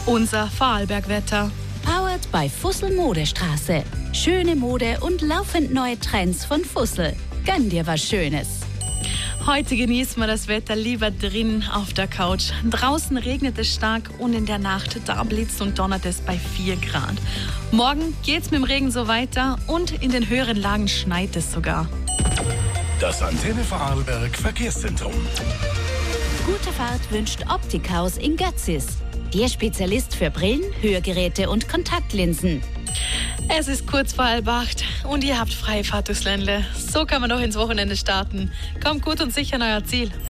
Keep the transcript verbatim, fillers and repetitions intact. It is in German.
Unser Vorarlbergwetter. Powered by Fussel Modestraße. Schöne Mode und laufend neue Trends von Fussel. Gönn dir was Schönes. Heute genießen wir das Wetter lieber drin auf der Couch. Draußen regnet es stark und in der Nacht da blitzt und donnert es bei vier Grad. Morgen geht's mit dem Regen so weiter und in den höheren Lagen schneit es sogar. Das Antenne Vorarlberg Verkehrszentrum. Gute Fahrt wünscht Optikhaus in Götzis. Ihr Spezialist für Brillen, Hörgeräte und Kontaktlinsen. Es ist kurz vor halb acht und ihr habt freie Fahrt durchs Ländle. So kann man doch ins Wochenende starten. Kommt gut und sicher an euer Ziel.